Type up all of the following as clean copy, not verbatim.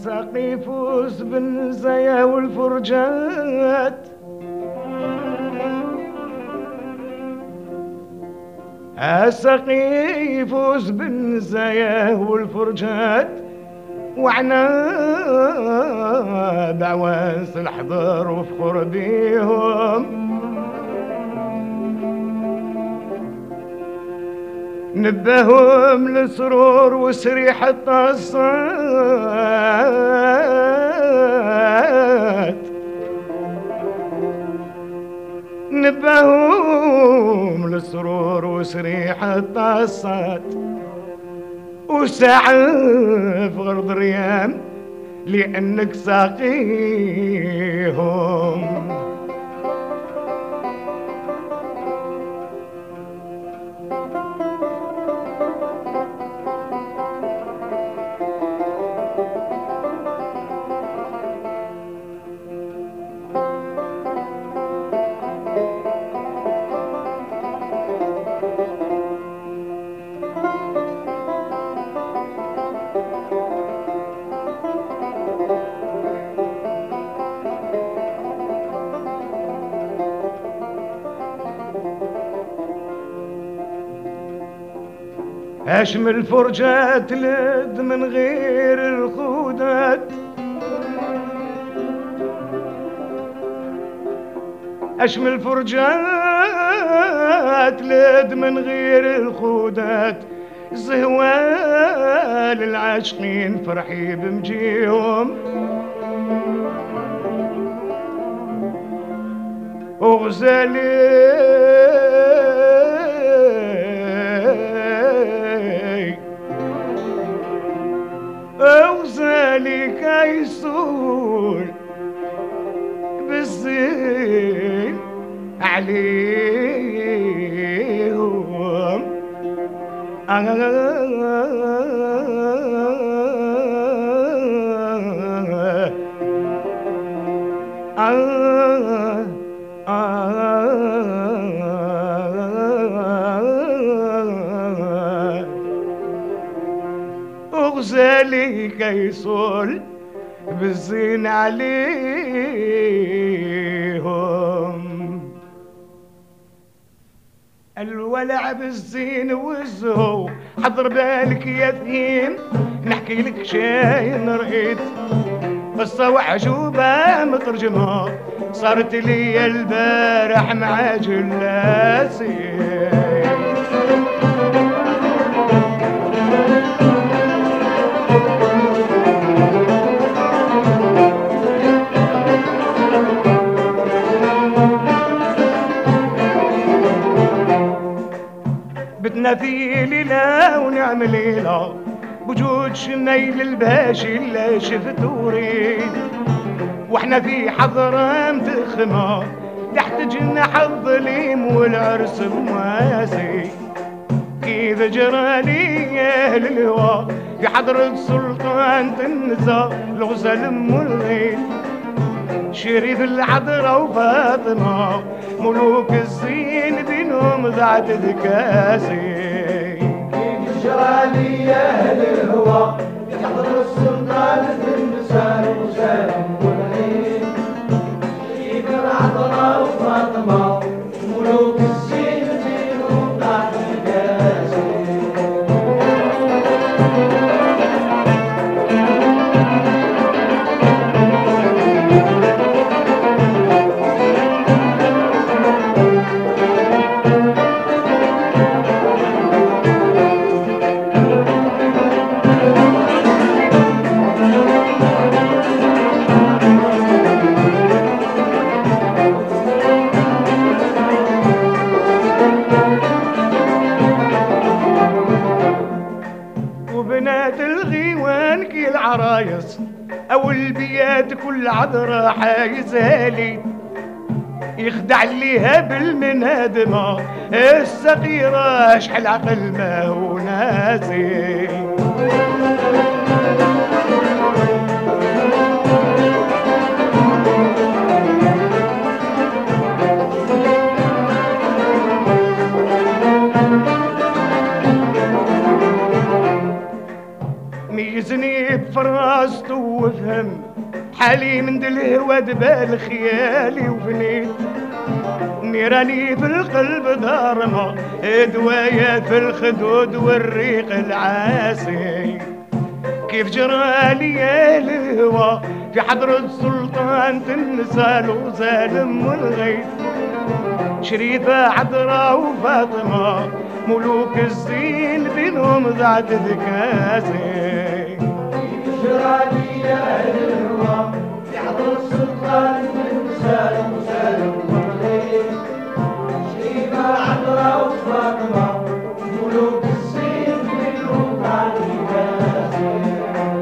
ساقي يفوز بالنزايا والفرجات، ساقي يفوز بالنزايا والفرجات، وعناد عواس الحضر وفخر بيهم. نبههم لسرور وسريح الطاسات، نبههم لسرور وسريح الطاسات، وساعة في غرض ريام لأنك ساقيهم. هاشم الفرجات لد من غير الخودات، هاشم الفرجات لد من غير الخودات، زهوال العاشقين فرحي بمجيهم، وغزالي وغزالي كيسول بالزين عليهم. وغزالي كيصول بالزين عليهم. الولع بالزين والزهو حضر بالك يا ثيم، نحكي لك شي رأيت قصة وعجوبة مترجمة صارت لي البارح مع جلاسي. بتنا في ليلة ونعمل ليلة بوجود شنيل الباشي اللي شفت وريد، واحنا في حضرة متخمة تحت جناح الظليم والعرس مواسي. كيف جرالي يا اهل الهوى في حضرة سلطان النساء الغزل ام الغيث، شريف العذراء وفاطمة ملوك الزين بينهم ذات ذكاسي. كيف جرالي يا اهل الهوى في حضرة السلطان النساء الغزل ام الغيث، شريف العذراء وفاطمة ملوك الزين بينهم ذات ذكاسي. وبنات الغيوان كي العرايس او البيات كل عذرة حايزالي، يخدع ليها بالمنادمة الصغيرة شحال عقل ما هو ناسي. ميزني راسته وفهم حالي من دلهوى دبال خيالي وفنيت نيراني في القلب ضارمة دوايا في الخدود والريق العاسي كيف جرالي الهوى في حضرة سلطان تنسال وسالم والغيث شريفة عذراء وفاطمة ملوك الزين بينهم ذات ذكاسي جرالي يا الهوى في حضرة سلطان تنسال وسالم والغيث شريفة عذراء وفاطمة ملوك الزين بينهم ذات ذكاسي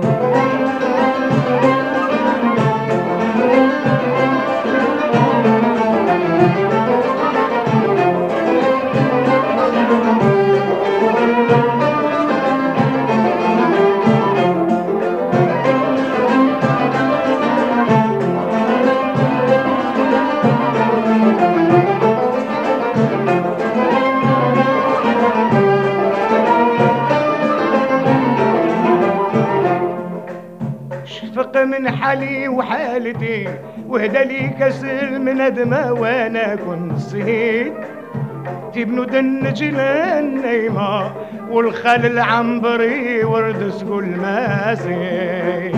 شفق من حالي وحالتي وهدى لي كسل من ندمة وانا كنت سهيد في بنود النجلان نايمة والخال العنبري ورد سقول ماسي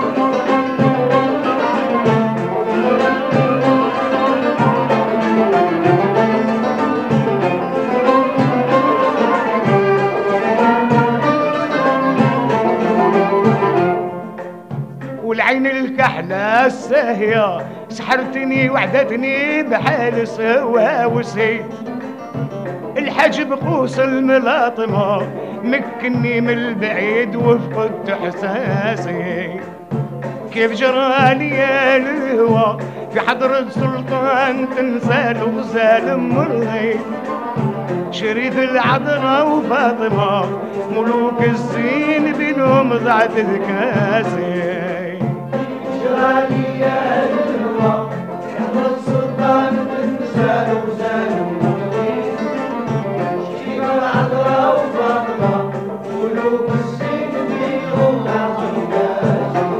والعين الكحلة الساهية سحرتني وعدتني بحال سوا وسيد الحاجب قوس الملاطمة مكني من البعيد وفقدت احساسي كيف جرالي الهوى في حضرة سلطان تنسال وسالم مرغي شريف العذراء وفاطمة ملوك الزين بينهم ضعت ذكاسي جرالي يا الهوى في حضرة سلطان تنسال وسالم والغيث شريفة العذراء وفاطمة ملوك الزين بينهم ضعت ذكاسي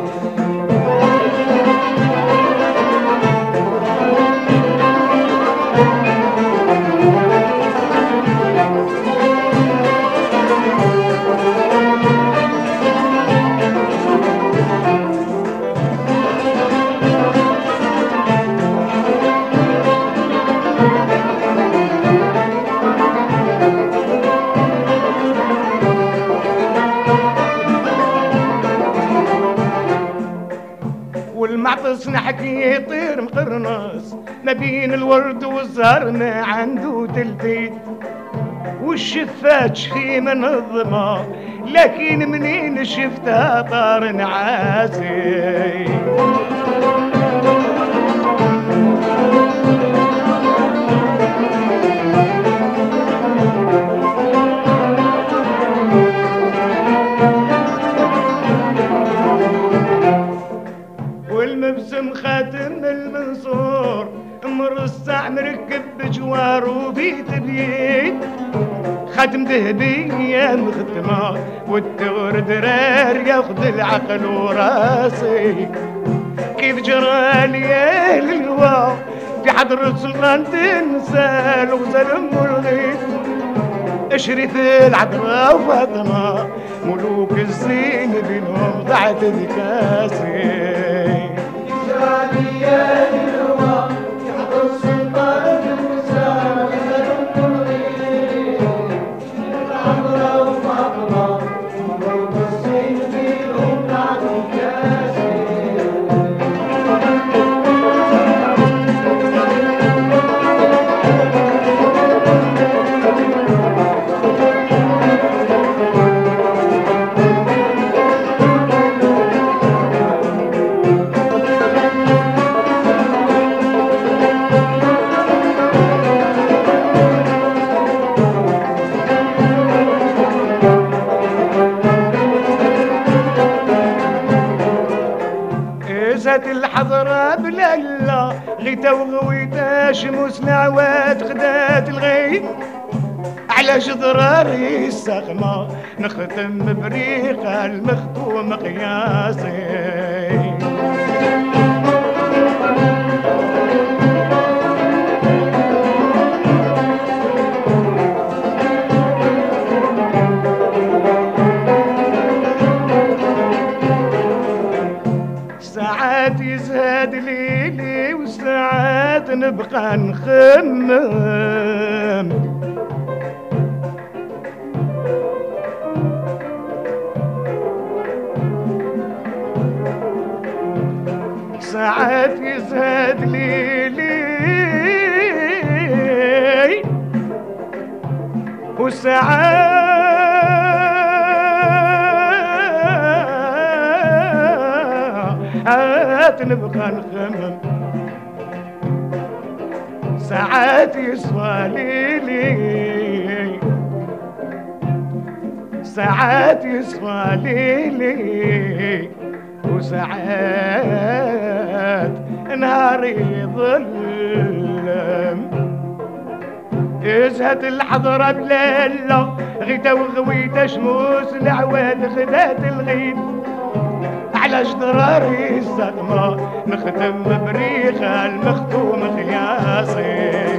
والمعطس نحكي يطير مقرنص ما بين الورد والزهر ما عنده تلفيت والشفات شفي منظمة لكن منين شفتها طار نعاسي والمبسم خاتم المنصور مرصع مركب بجوار وبيت بيت خاتم ذهبية مختمة والتور درار ياخد العقل وراسي كيف جرالي الهوى في حضرة سلطان تنسال وسلم والغيث اشرف العذراء وفاطمة ملوك الزين بينهم ضعت ذكاسي جرالي يا الهوى في حضرة سلطان تنسال وسالم والغيث العذراء وفاطمة ملوك الزين بينهم ضعت ذكاسي الحضرة بلالا غيتا وغويتا شموس نعوات غدات الغيب على على جدراري السخمة نختم بريقة المختوم قياسي. ساعات يزهد ليلي وساعات نبقى نخمم، ساعات يزهد ليلي وساعات نبقى نخمم، ساعات يصفى ليلي ساعات يصفى ليلي وساعات نهاري يظلم. يزهد الحضرة بليلة غيتا وغويتا شموس العواد غدات الغيد على جدراري الصدمة نختم بريقة المختوم خياصي.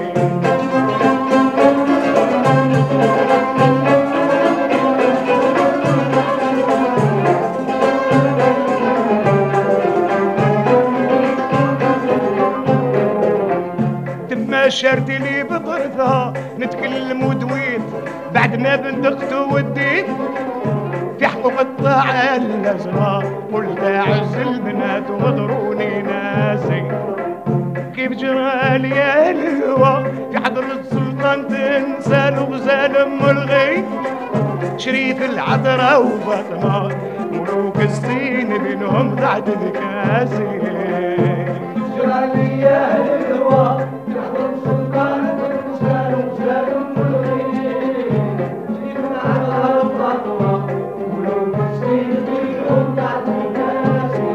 تماشرت لي بطرفها نتكلم ودويت بعد ما بندقت وديت في حقوق الطاعة اللازمة قلت أعز البنات وغدروني ناسي. كيف جرالي يا الهوى في حضرة السلطان تنسى الغزال أم الغيب شريف العذراء وفاطمة ملوك الصين بينهم ضعت بكاسي. جرالي يا الهوى في حضرة السلطان تنسى الغزال أم الغيب شريف العذراء وفاطمة ملوك الصين بينهم ضعت بكاسي.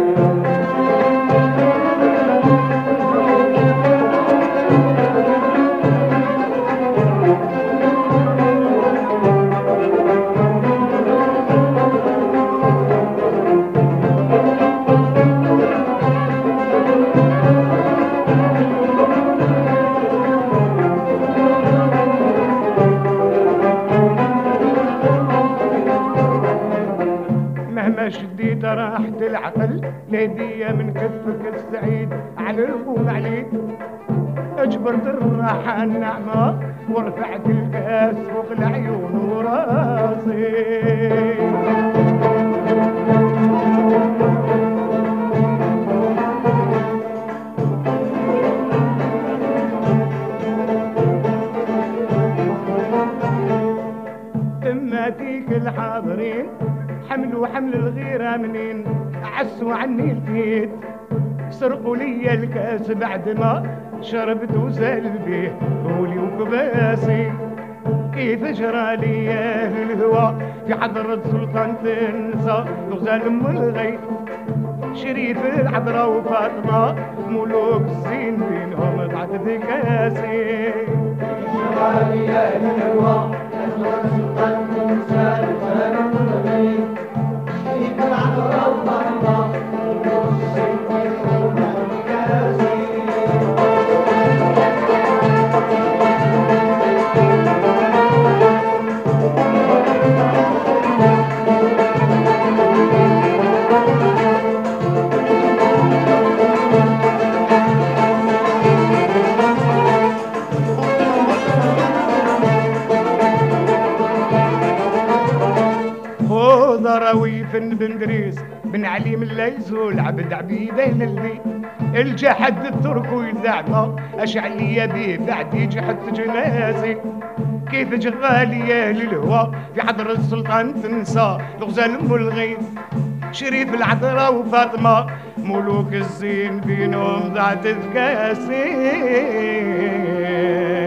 مهما شديت راحت العقل الهدية من كفك السعيد على القوم عليك اجبرت الراحة النعمة ورفعت الكاس فوق العيون وراسي. اماتيك الحاضرين حملوا حمل الغيرة منين عسوا عني البيت سرقوا لي الكاس بعد ما شربت وزال بيه قولي وكباسي. كيف جرى لي الهوى في حضرة سلطان تنسى غزال ام الغيث شريف العذراء وفاطمة ملوك الصين بينهم ضعت بكاسي. جرى لي الهوى في حضرة سلطان تنسى غزال أم الغيث شريف العذراء وفاطمة ملوك الصين بينهم ضعت بكاسي. فن بن دريس بن علي من ليزول عبد عبيدين البيت الجحد الترك ويزعمه اشعلي بيه بعد يجحد جنازي. كيف جغالي للهوى في حضر السلطان تنسى الغزال ام الغيث شريف العذراء وفاطمة ملوك الزين بينهم ذات الكاسي.